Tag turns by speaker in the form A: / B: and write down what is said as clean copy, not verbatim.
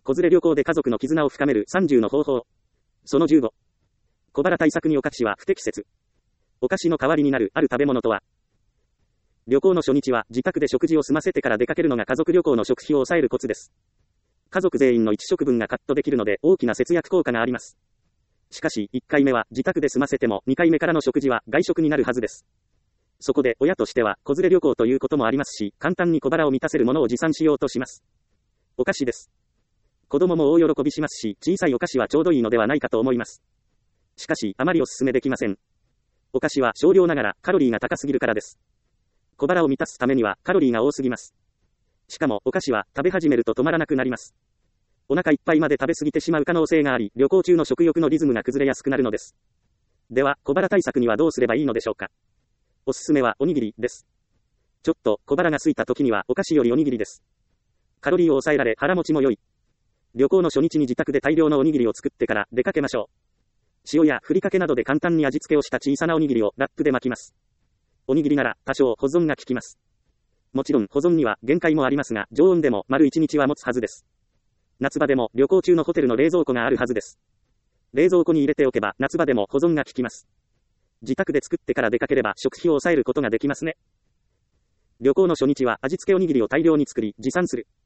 A: 子連れ旅行で家族の絆を深める30の方法。その15。小腹対策にお菓子は不適切。お菓子の代わりになるある食べ物とは。旅行の初日は自宅で食事を済ませてから出かけるのが家族旅行の食費を抑えるコツです。家族全員の1食分がカットできるので大きな節約効果があります。しかし、1回目は自宅で済ませても2回目からの食事は外食になるはずです。そこで親としては子連れ旅行ということもありますし、簡単に小腹を満たせるものを持参しようとします。お菓子です。子供も大喜びしますし、小さいお菓子はちょうどいいのではないかと思います。しかし、あまりお勧めできません。お菓子は少量ながらカロリーが高すぎるからです。小腹を満たすためにはカロリーが多すぎます。しかもお菓子は食べ始めると止まらなくなります。お腹いっぱいまで食べ過ぎてしまう可能性があり、旅行中の食欲のリズムが崩れやすくなるのです。では、小腹対策にはどうすればいいのでしょうか。おすすめはおにぎりです。ちょっと小腹が空いた時にはお菓子よりおにぎりです。カロリーを抑えられ腹持ちも良い。旅行の初日に自宅で大量のおにぎりを作ってから出かけましょう。塩やふりかけなどで簡単に味付けをした小さなおにぎりをラップで巻きます。おにぎりなら多少保存が効きます。もちろん保存には限界もありますが、常温でも丸1日は持つはずです。夏場でも旅行中のホテルの冷蔵庫があるはずです。冷蔵庫に入れておけば夏場でも保存が効きます。自宅で作ってから出かければ食費を抑えることができますね。旅行の初日は味付けおにぎりを大量に作り持参する。